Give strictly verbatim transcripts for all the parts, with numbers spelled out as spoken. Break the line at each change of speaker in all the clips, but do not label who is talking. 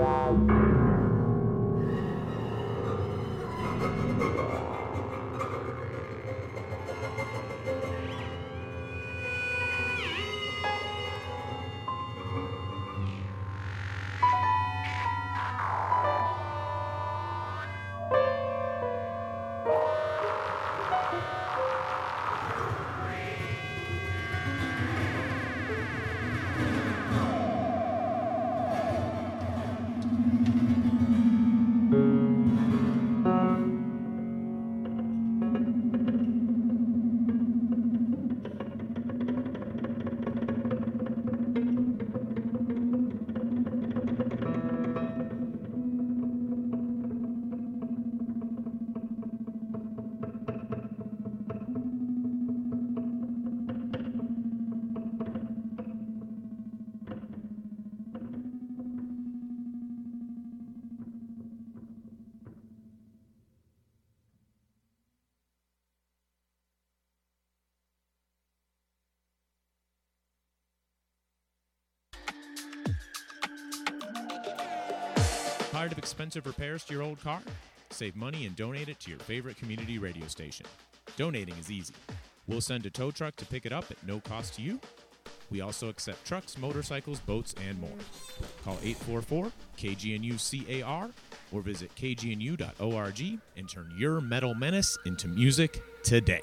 Tired of expensive repairs to your old car? Save money and donate it to your favorite community radio station. Donating is easy. We'll send a tow truck to pick it up at no cost to you. We also accept trucks, motorcycles, boats, and more. Call eight four four K G N U C A R or visit k g n u dot org and turn your metal menace into music today.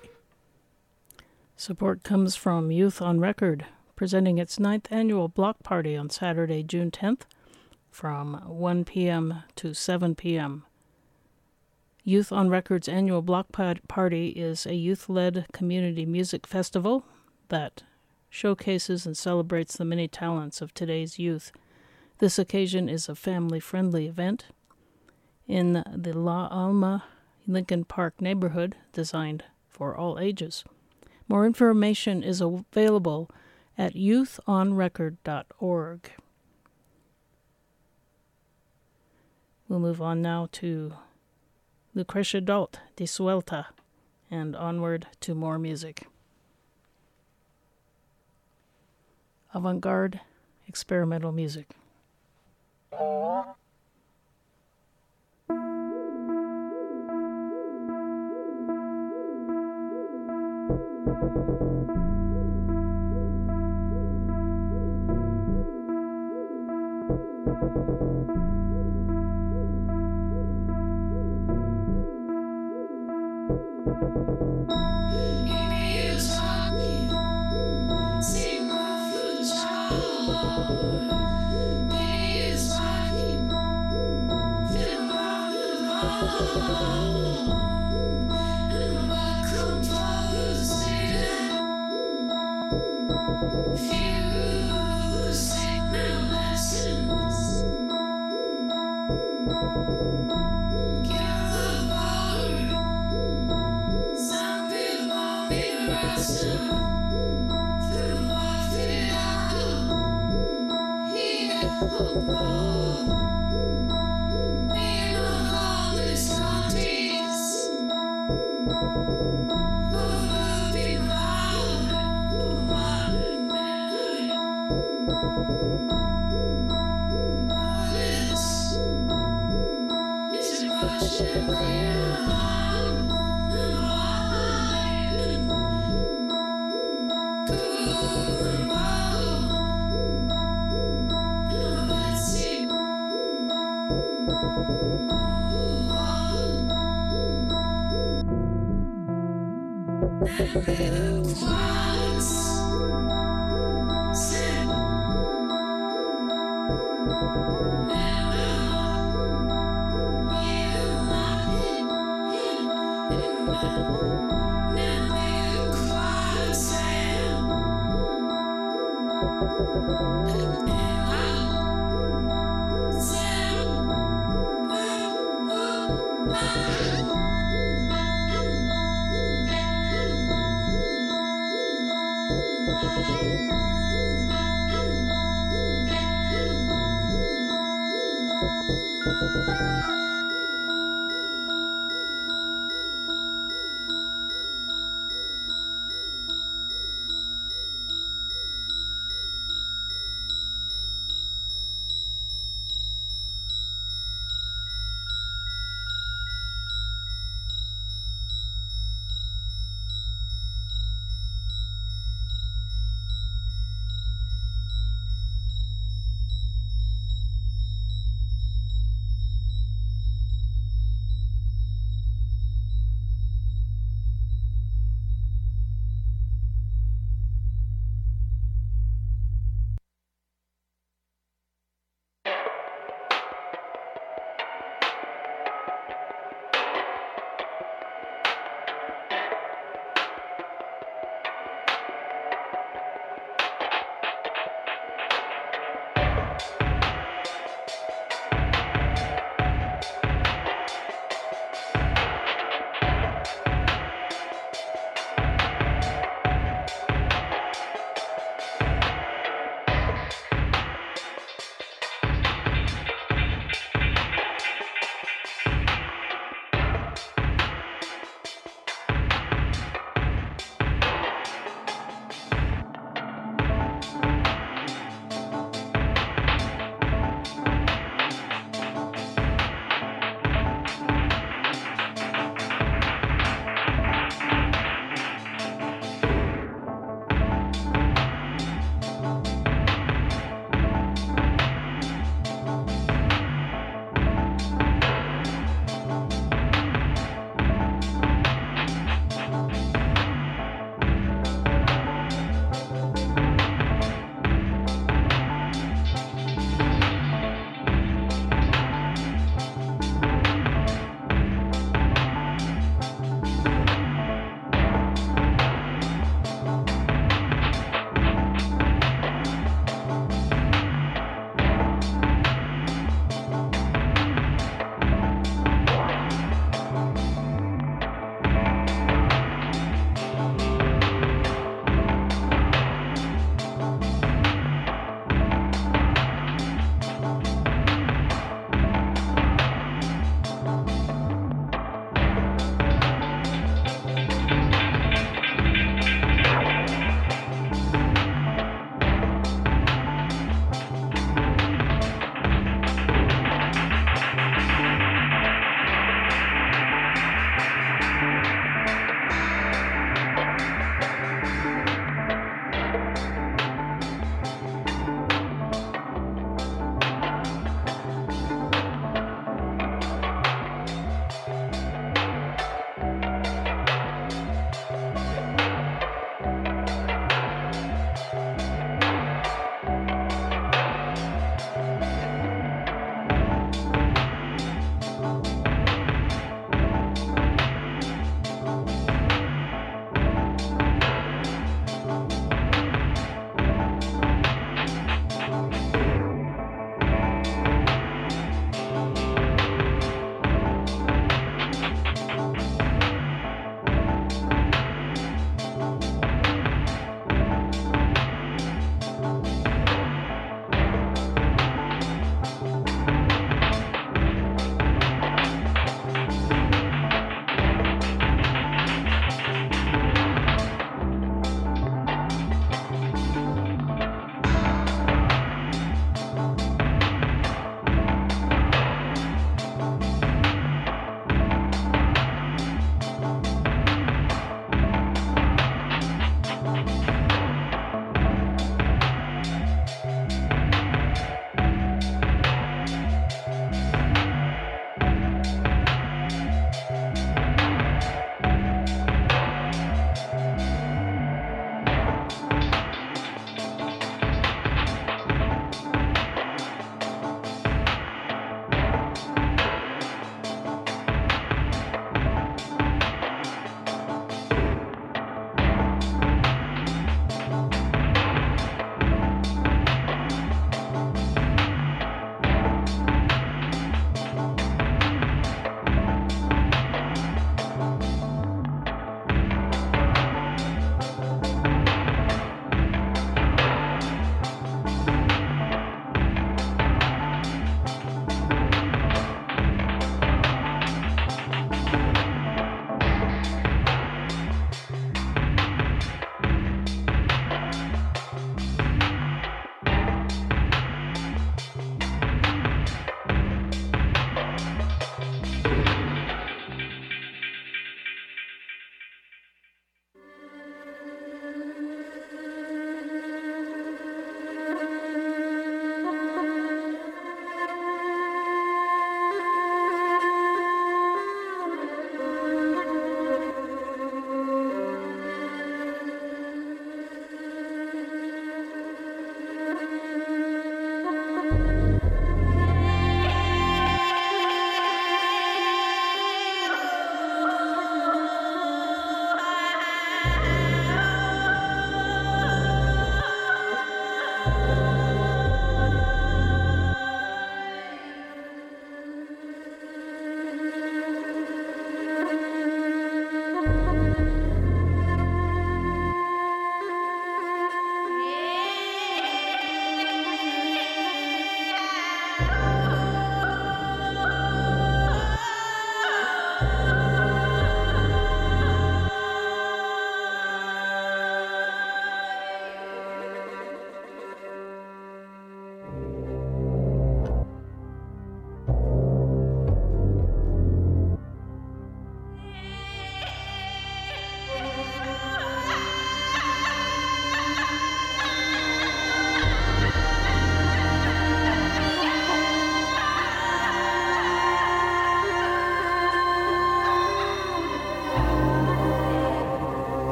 Support comes from Youth on Record, presenting its ninth annual block party on Saturday, June tenth, from one p.m. to seven p.m. Youth on Record's annual block party is a youth-led community music festival that showcases and celebrates the many talents of today's youth. This occasion is a family-friendly event in the La Alma Lincoln Park neighborhood, designed for all ages. More information is available at youth on record dot org. We'll move on now to Lucrecia Dalt, Disuelta, and onward to more music. Avant-garde experimental music.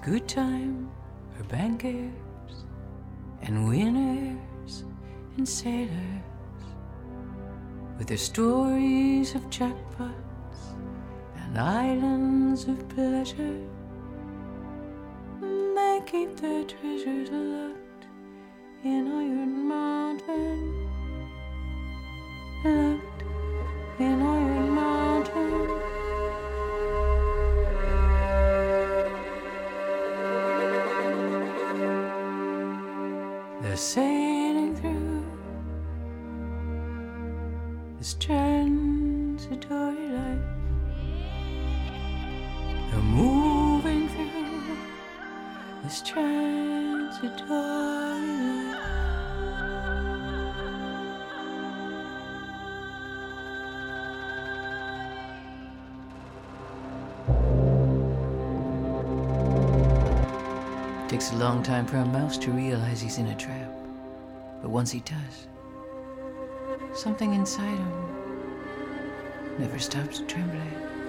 good time for bankers and winners and sailors, with their stories of jackpots and islands of pleasure. They keep their treasures locked in Iron Mountain, locked in Iron Mountain. They're sailing through this transitory life. They're moving through this transitory life. Takes a long time for a mouse to realize he's in a trap. But once he does, something inside him never stops trembling.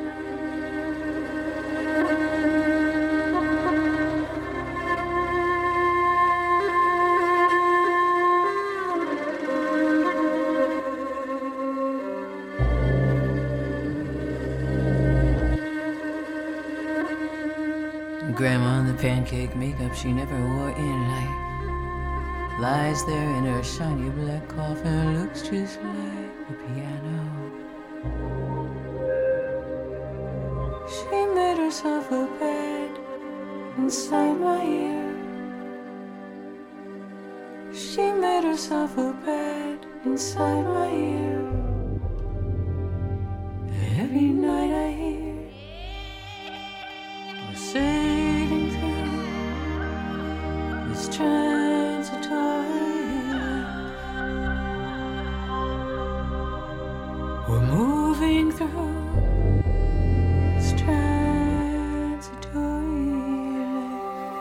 Grandma in the pancake makeup she never wore in life lies there in her shiny black coffin, looks just like a piano. She made herself a bed inside my ear. She made herself a bed inside my ear. Every night I hear we're sailing through this transitory life. We're moving through this transitory life.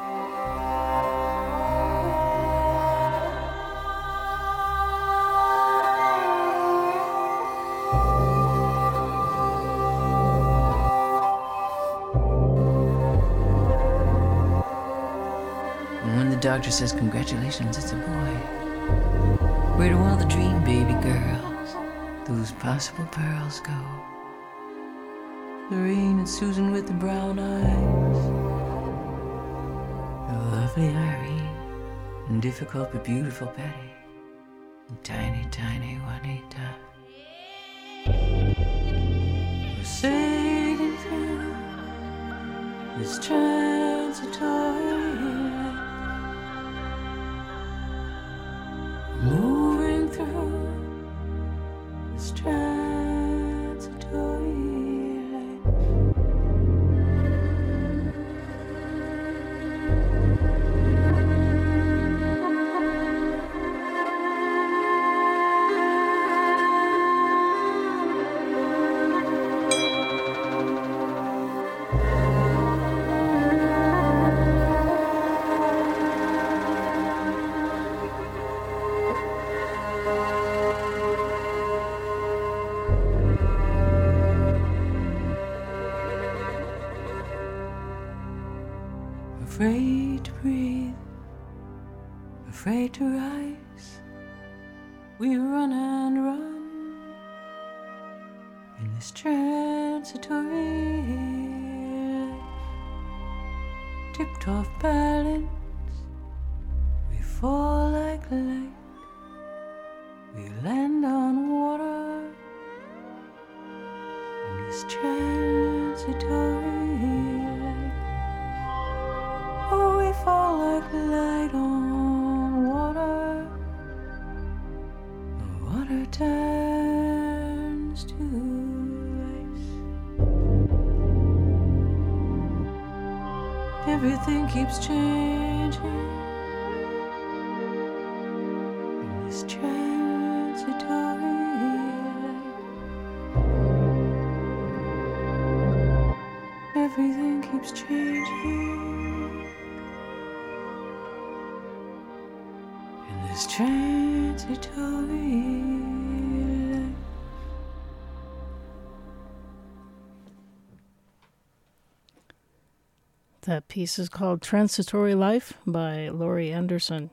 When the doctor says congratulations, it's a boy, where do all the dream baby girls, those possible pearls, go? Lorraine and Susan with the brown eyes, the lovely Irene, and difficult but beautiful Betty, and tiny, tiny Juanita. We're sailing through this transitory life, moving through this transitory life. Afraid to breathe, afraid to rise, we run and run in this transitory life. Tipped off balance, we fall like light, we land on water in this transitory life. Oh, we fall like light on water. The water turns to ice. Everything keeps changing in this transitory life. Everything keeps changing this transitory life.
That piece is called Transitory Life by Laurie Anderson.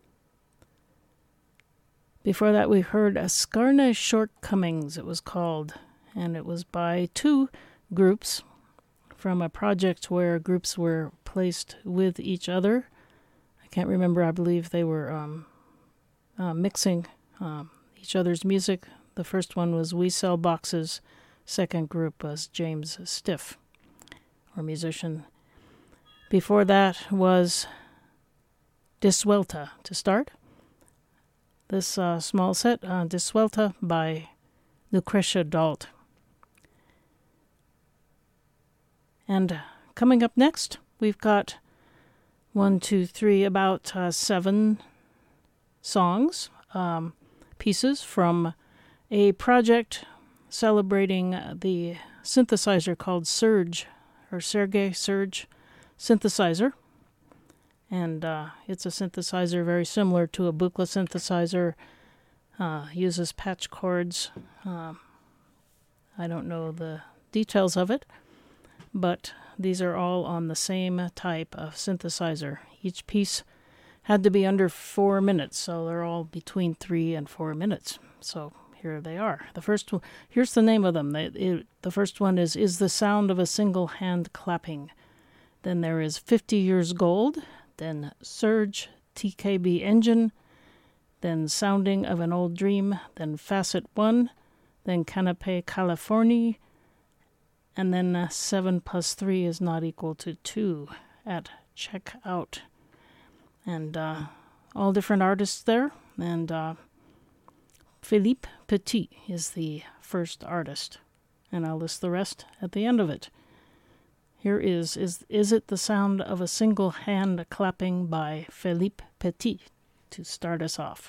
Before that, we heard Ascarna Shortcomings, it was called, and it was by two groups from a project where groups were placed with each other. I can't remember, I believe they were um, uh, mixing um, each other's music. The first one was We Sell Boxes, second group was James Stiff, or musician. Before that was Disuelta to start. This uh, small set, uh, Disuelta by Lucretia Dalt. And coming up next, we've got one, two, three, about uh, seven songs, um, pieces from a project celebrating the synthesizer called Surge, or Sergei Surge synthesizer. And uh, it's a synthesizer very similar to a Buchla synthesizer, uh, uses patch chords. Uh, I don't know the details of it, but these are all on the same type of synthesizer. Each piece had to be under four minutes, so they're all between three and four minutes. So here they are. The first one, here's the name of them. They, it, the first one is Is the Sound of a Single Hand Clapping. Then there is fifty Years Gold, then Surge T K B Engine, then Sounding of an Old Dream, then Facet one, then Canapé Californie, and then uh, seven plus three is not equal to two at checkout. And uh, all different artists there, and uh, Philippe Petit is the first artist, and I'll list the rest at the end of it. Here is, is Is It the Sound of a Single Hand Clapping by Philippe Petit to start us off.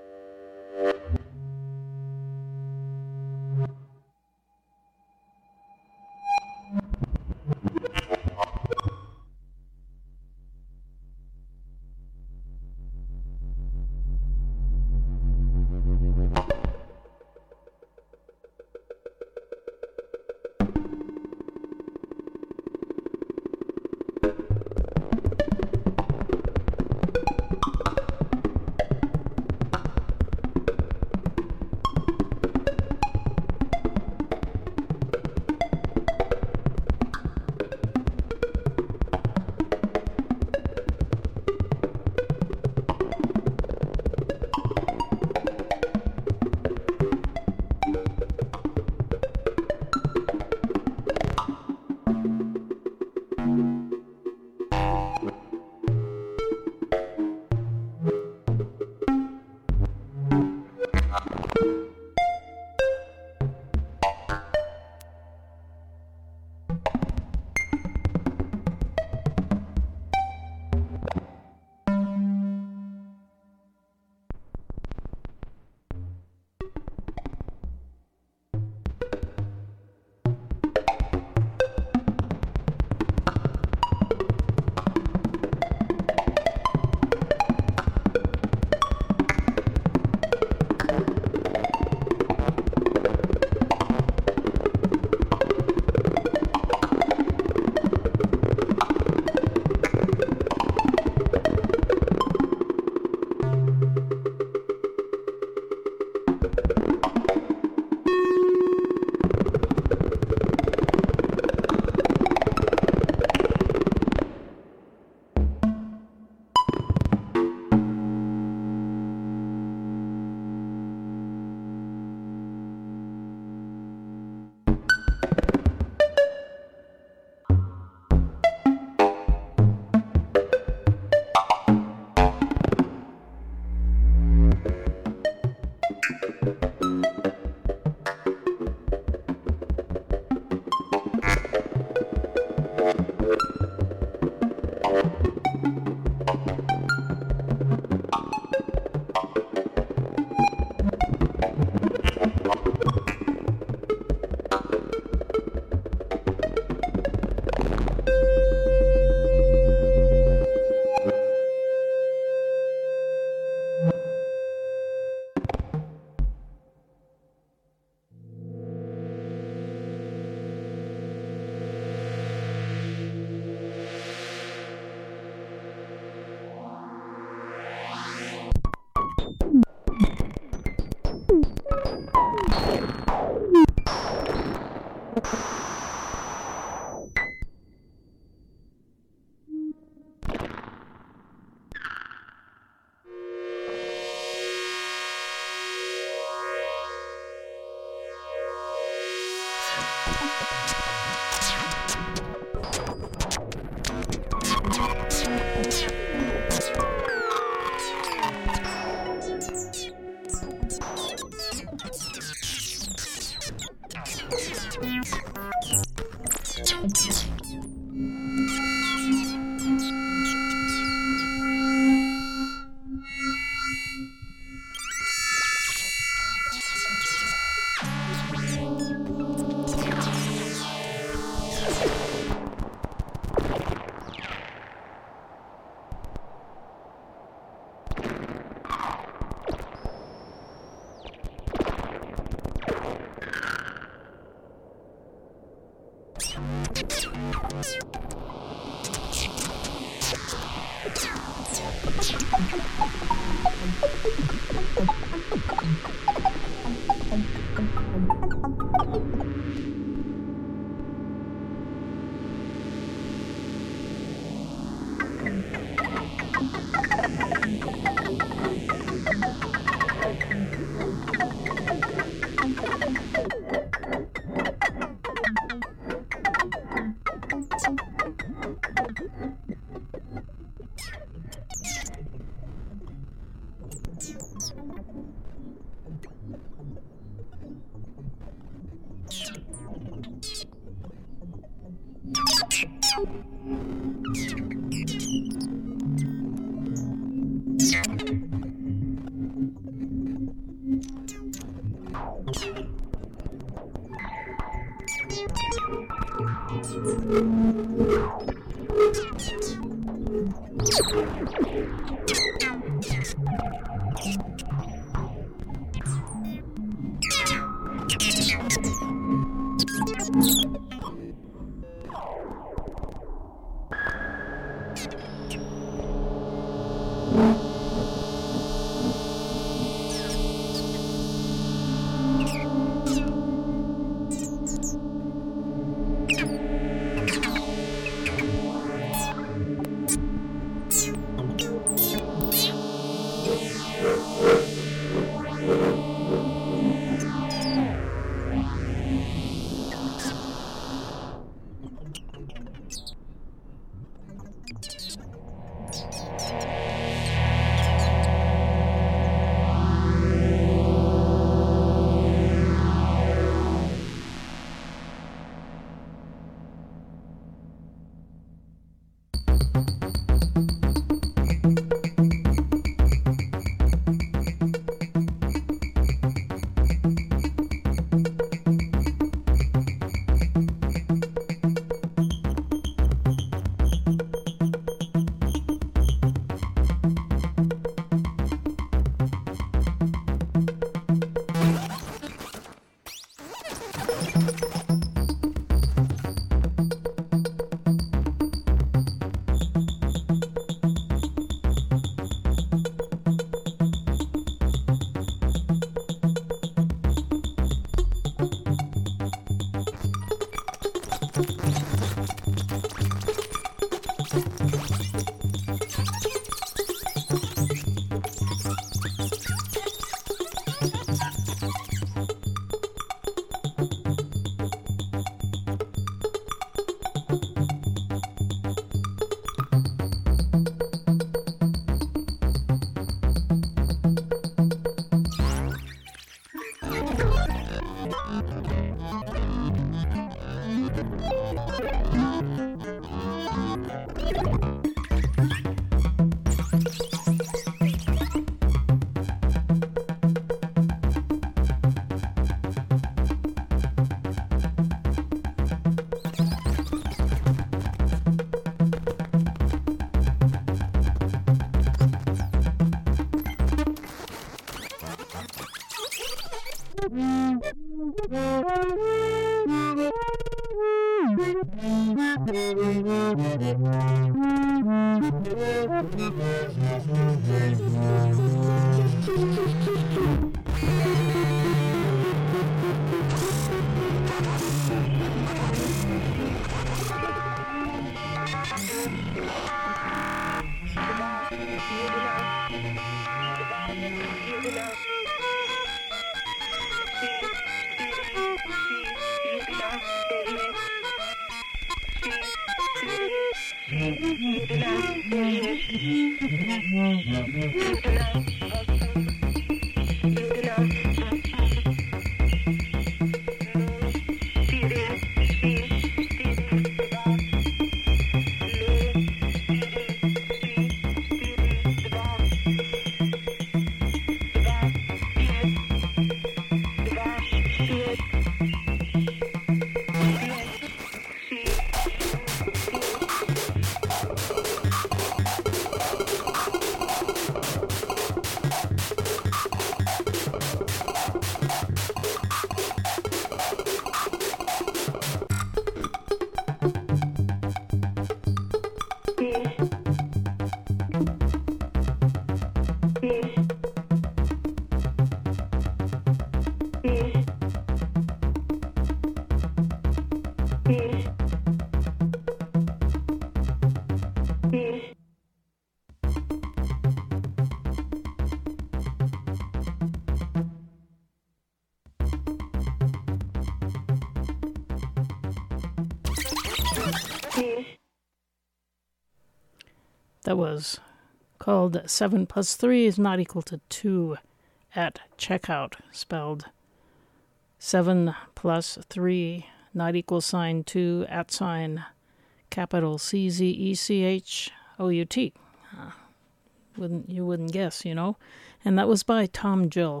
That was called seven plus three is not equal to two at checkout, spelled seven plus three not equal sign two at sign capital C Z E C H O U T. Uh, wouldn't you wouldn't guess, you know? And that was by Tom Gill.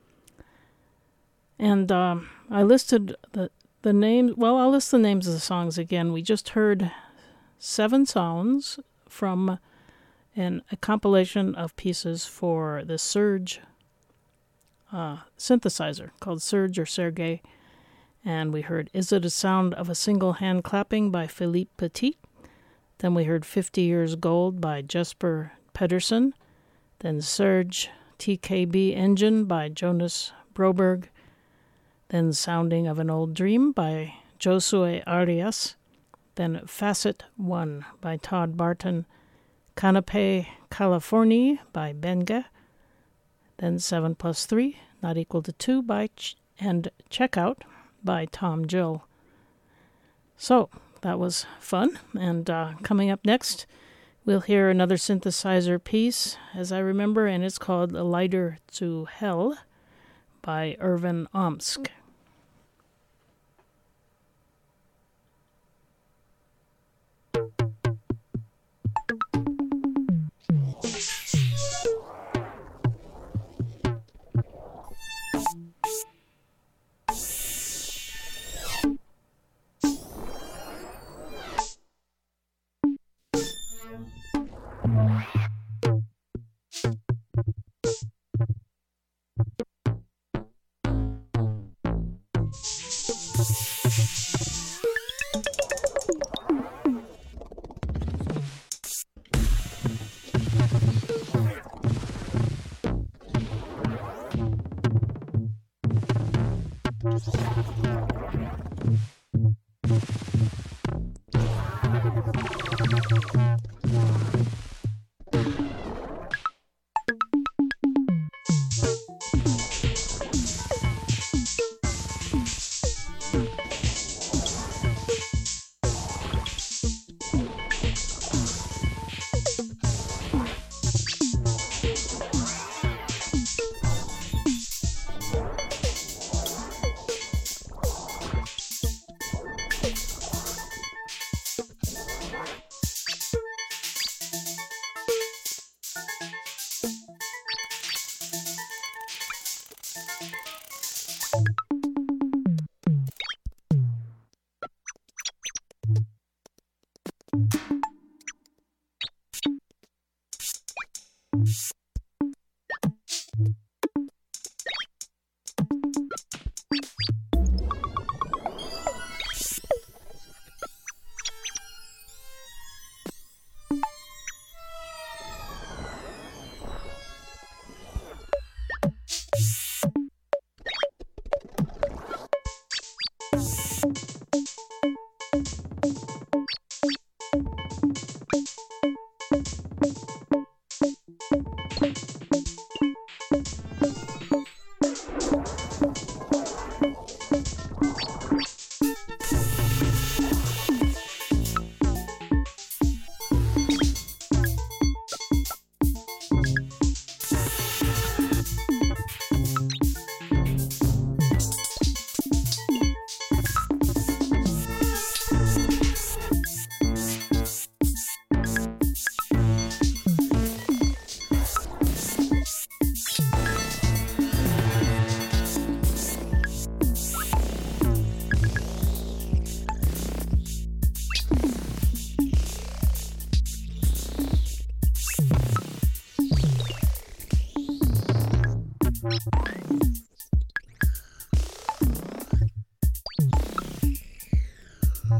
And um, I listed the the names. Well, I'll list the names of the songs again. We just heard seven sounds from an, a compilation of pieces for the Surge uh, synthesizer called Surge or Sergei. And we heard Is It a Sound of a Single Hand Clapping by Philippe Petit. Then we heard fifty Years Gold by Jesper Pedersen. Then Surge T K B Engine by Jonas Broberg. Then Sounding of an Old Dream by Josue Arias. Then Facet one by Todd Barton. Canapé Californie by Benga. Then seven plus three, not equal to two, by Ch- and Checkout by Tom Gill. So, that was fun. And uh, coming up next, we'll hear another synthesizer piece, as I remember, and it's called Lighter to Hell by Irvin Omsk.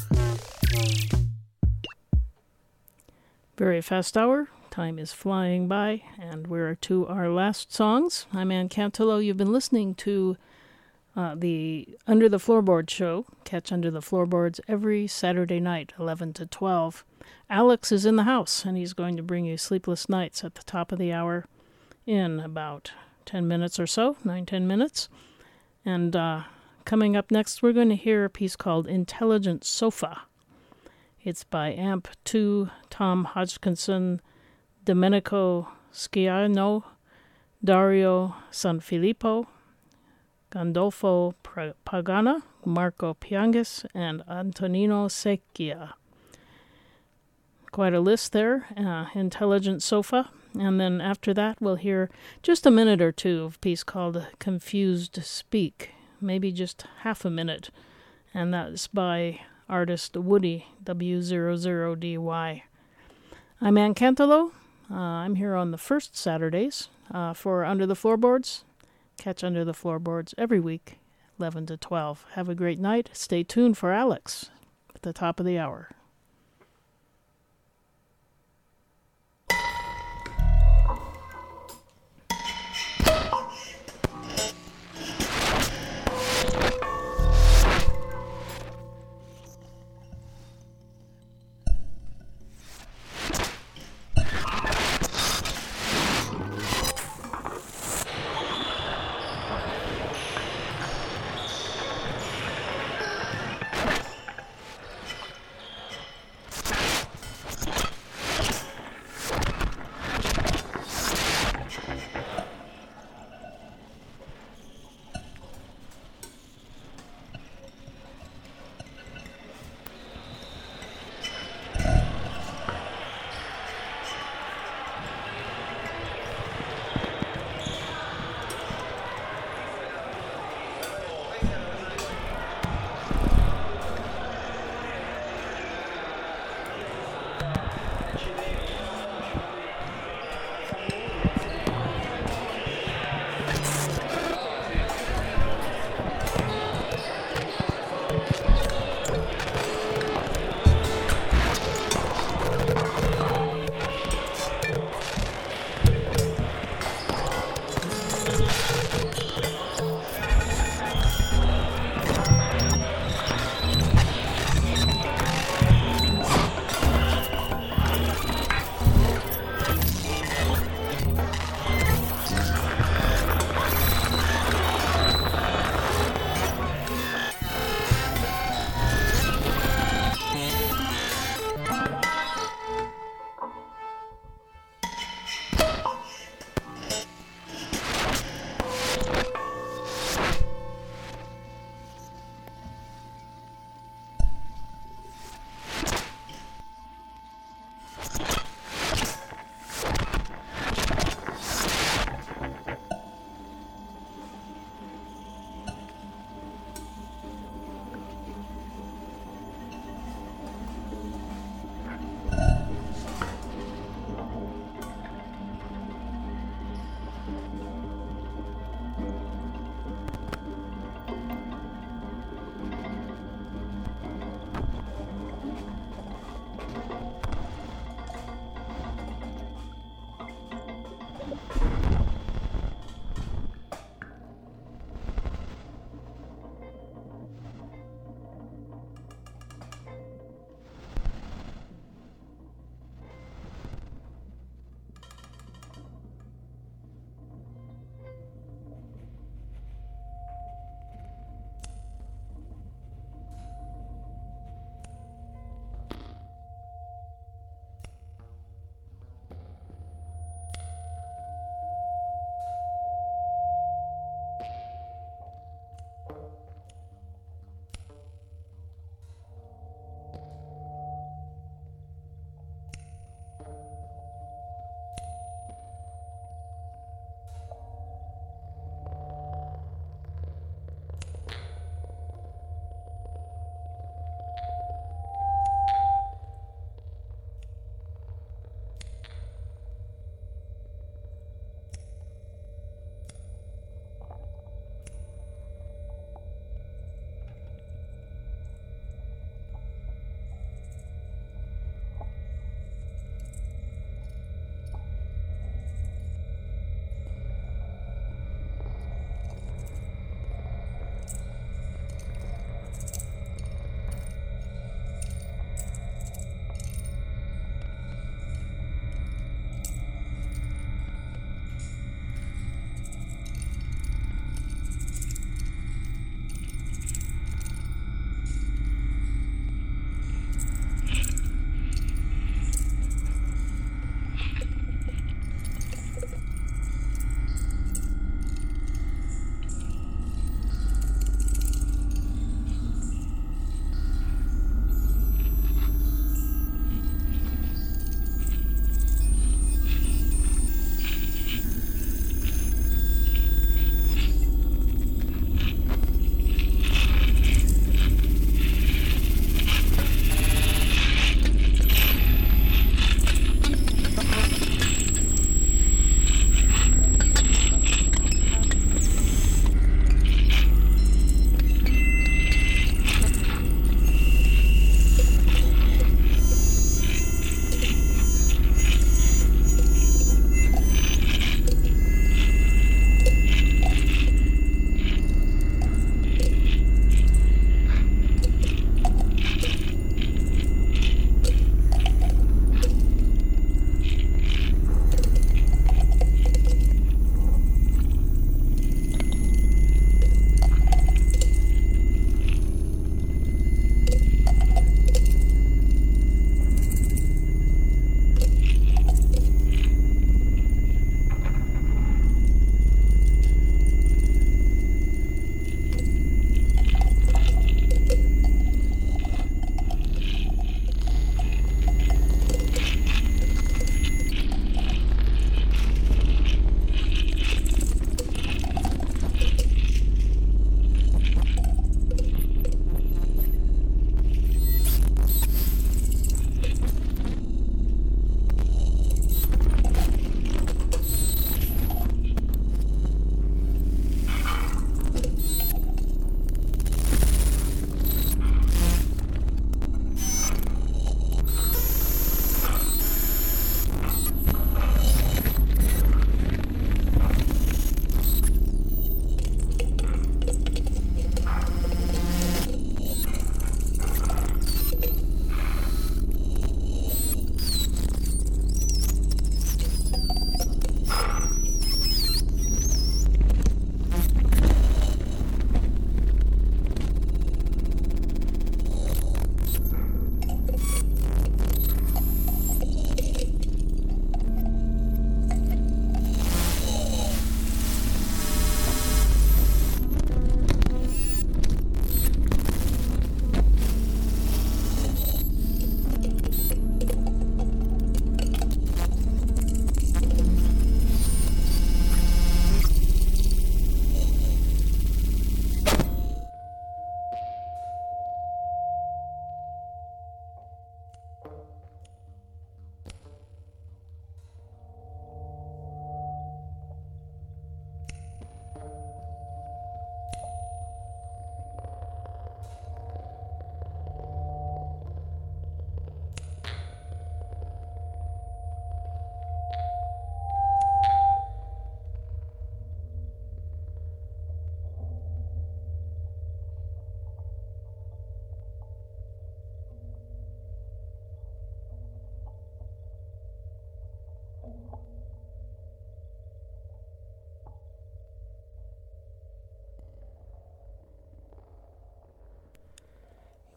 Very fast hour. Time is flying by, and we're to our last songs. I'm Ann Cantillo. You've been listening to uh, the Under the Floorboards show. Catch Under the Floorboards every Saturday night, eleven to twelve. Alex is in the house, and he's going to bring you Sleepless Nights at the top of the hour in about ten minutes or so, nine, ten minutes. And uh, coming up next, we're going to hear a piece called Intelligent Sofa. It's by Amp two, Tom Hodgkinson, Domenico Sciano, Dario Sanfilippo, Gandolfo Pagana, Marco Piangis, and Antonino Secchia. Quite a list there. Uh, Intelligent Sofa. And then after that, we'll hear just a minute or two of a piece called Confused Speak. Maybe just half a minute. And that's by artist Woody, W zero zero D Y. I'm Ann Cantillo. Uh, I'm here on the first Saturdays uh, for Under the Floorboards. Catch Under the Floorboards every week, eleven to twelve. Have a great night. Stay tuned for Alex at the top of the hour.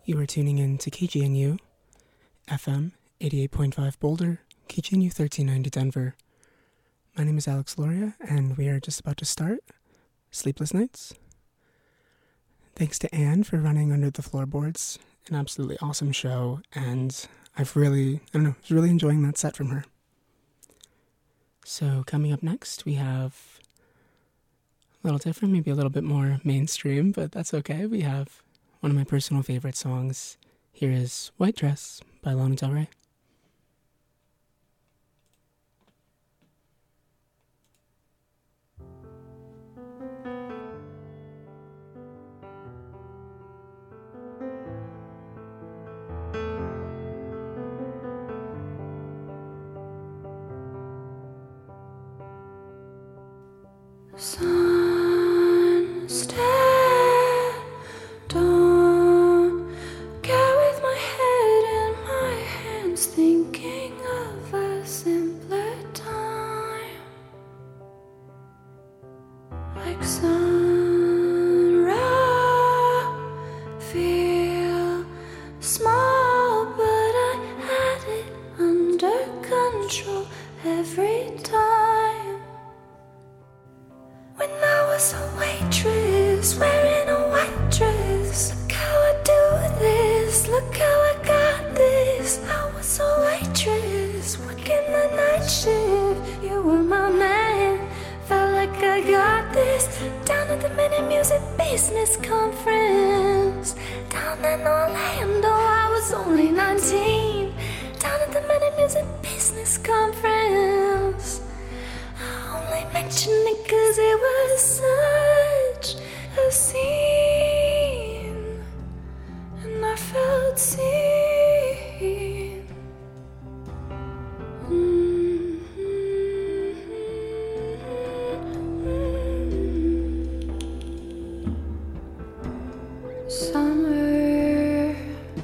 You are tuning in to K G N U, F M eighty-eight point five Boulder, K G N U thirteen ninety Denver. My name is Alex Loria, and we are just about to start Sleepless Nights. Thanks to Anne for running under the floorboards. An absolutely awesome show, and I've really, I don't know, I was really enjoying that set from her. So coming up next, we have a little different, maybe a little bit more mainstream, but that's okay. We have one of my personal favorite songs. Here is White Dress by Lana Del Rey.
Sun, stare, don't get with my head in my hands, thinking of a simpler time, like sun raw, feel small, but I had it under control every time. When I was a waitress, wearing a white dress. Look how I do this, look how I got this. I was a waitress, working the night shift. You were my man, felt like I got this. Down at the Minute Music Business Conference, down in Orlando, I was only nineteen. Down at the Minute Music Business Conference, I mention it cause it was such a scene, and I felt seen. Mm-hmm. Summer,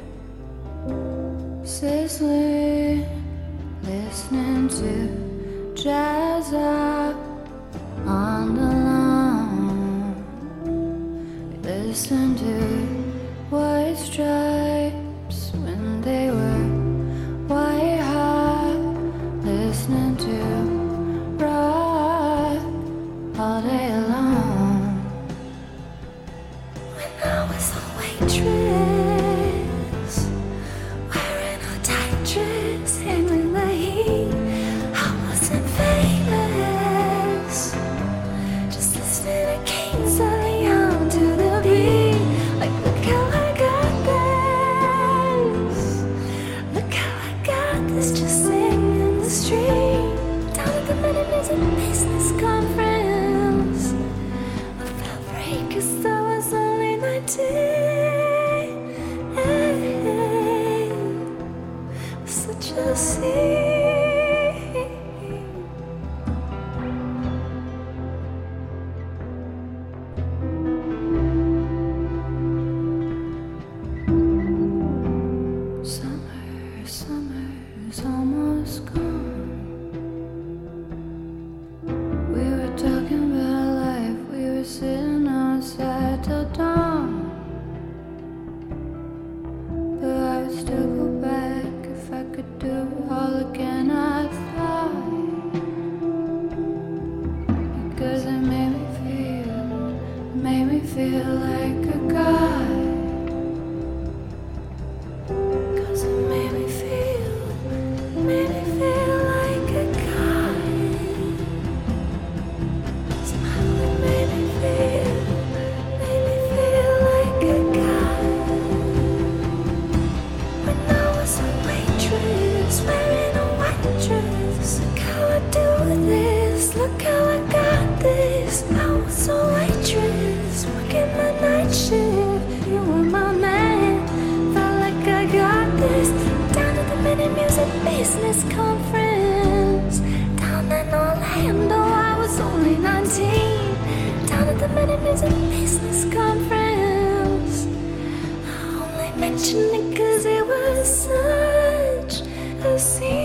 sizzling, listening to jazz up on the lawn. We listened to White Stripes when they were white hot, listening to rock all day long. When I was a waitress, wearing a tight dress, handling the heat, I wasn't famous. Just listening to Kings of Leon to the beat. Like, look how I got this. Look how I got this. Just sitting in the street. Down at the Minute Music Business Conference, I felt free cause I was only nineteen. Such a scene. Summer, summer is almost gone. We were talking about life, we were sitting outside till dawn. But I would still go back if I could do it all again, I thought. Because it made me feel, it made me feel like a god. Cause it made me feel, it made me feel like a god. Somehow it made me feel, made me feel like a god. When I was a waitress, wearing a white dress. Look how I do this, look how I got this. I was a waitress, working the night shift. You were my man, felt like I got this. Down at the Minute Music Business Conference, down in Orlando, I was only nineteen. Down at the Minute Music Business Conference, I only mention it cause it was such a scene.